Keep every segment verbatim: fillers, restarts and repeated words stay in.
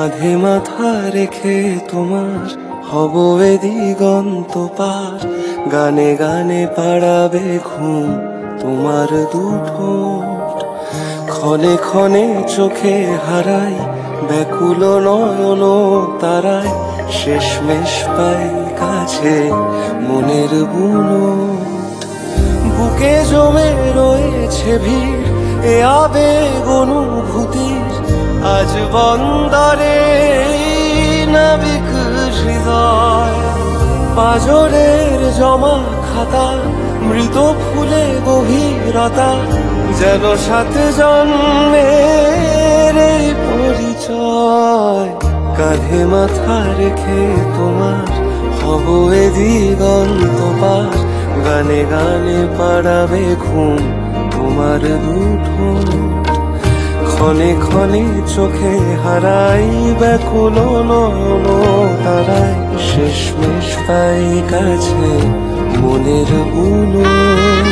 কাঁধে মাথা রেখে তোমার হব এ দিগন্ত পার, গানে গানে পাড়াবে ঘুম তোমার দুঠোঁট। ক্ষণে ক্ষণে চোখে হারাই ব্যাকুল নয়ন তারায়, শেষমেশ পাই কাছে মনের বুনোট। বুকে জমে রয়েছে ভিড় এ আবেগ অনুভূতির, আজ বন্দরে নাবিক হৃদয়। পাজরের জমা খাতা মৃত ফুলে গভীরতা, যেন সাত জন্মের এই পরিচয়। কাঁধে মাথা রেখে তোমার হব এ দিগন্ত পার, গানে গানে পাড়াবে ঘুম তোমার দুঠোঁট। ক্ষণে ক্ষণে চোখে হারাই ব্যাকুল নয়ন তারায়, শেষমেশ পাই কাছে মনের বুনোট।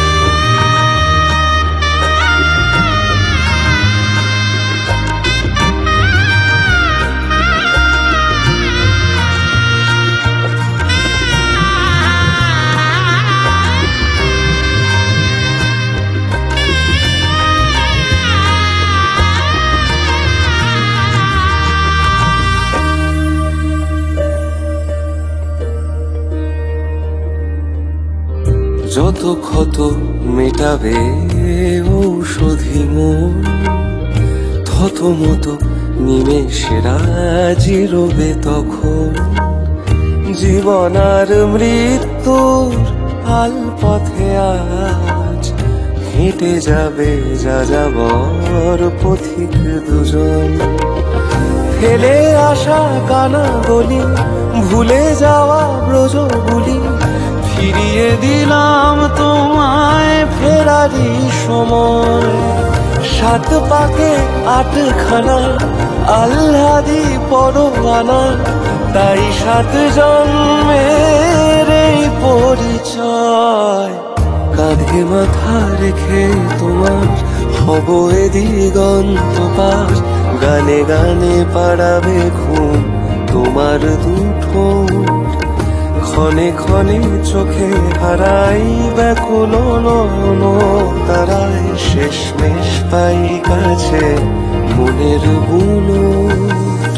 যত ক্ষত মেটাবে ঔষধি মন, থত মতো নিমেষেরা জিরবে তখন। জীবন আর মৃত্যুর আল পথে আজ হেঁটে যাবে যা যাবর পথিক দুজন। ফেলে আসা কানা গলি, ভুলে যাওয়া ব্রজগুলি, ফিরিয়ে দিলাম তোমায় ফেরারি সময়। সাত পাকে আটখানা আহ্লাদি পরোয়ানা, তাই সাত জন্মের এই পরিচয়। কাঁধে মাথা রেখে তোমার হব এ দিগন্ত পার, গানে গানে পাড়াবে ঘুম তোমার দুঠোঁট। ক্ষণে ক্ষণে চোখে হারাই ব্যাকুল নয়ন তারায়, শেষমেশ পাই কাছে মনের বুনোট।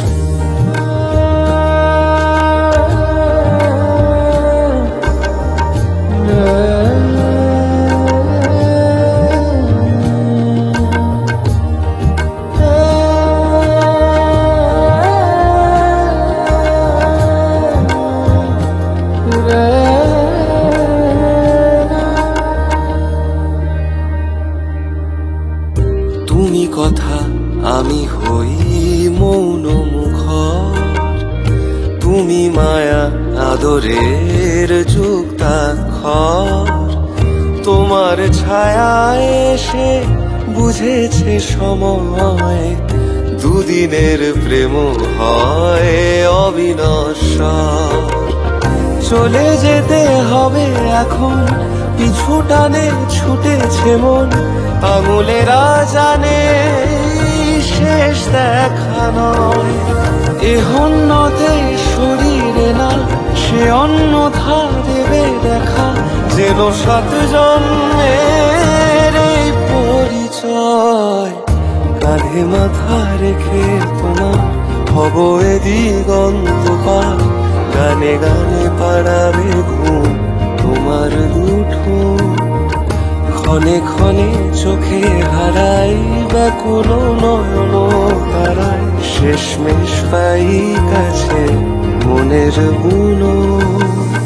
তুমি কথা আমি হই মৌন মুখর, তুমি মায়া আদরের যুক্তাক্ষর। তোমার ছায়া এসে বুঝেছে সময়, দুদিনের প্রেম হয় অবিনশ্বর। চলে যেতে হবে এখন, পিছু টানে ছুটেছে মন, আঙুলেরা জানে শেষ দেখা নয়। এ হন্যতে শরীরে না সে অন্যথা দেবে দেখা, যেন সাত জন্মের এই পরিচয়। কাঁধে মাথা রেখে তোমার হব এ দিগন্ত পার, গানে গানে পাড়াবে ঘুম তোমার দুঠোঁট। ক্ষণে ক্ষণে চোখে হারাই ব্যাকুল নয়ন তারায়, শেষমেশ পাই কাছে মনের বুনোট।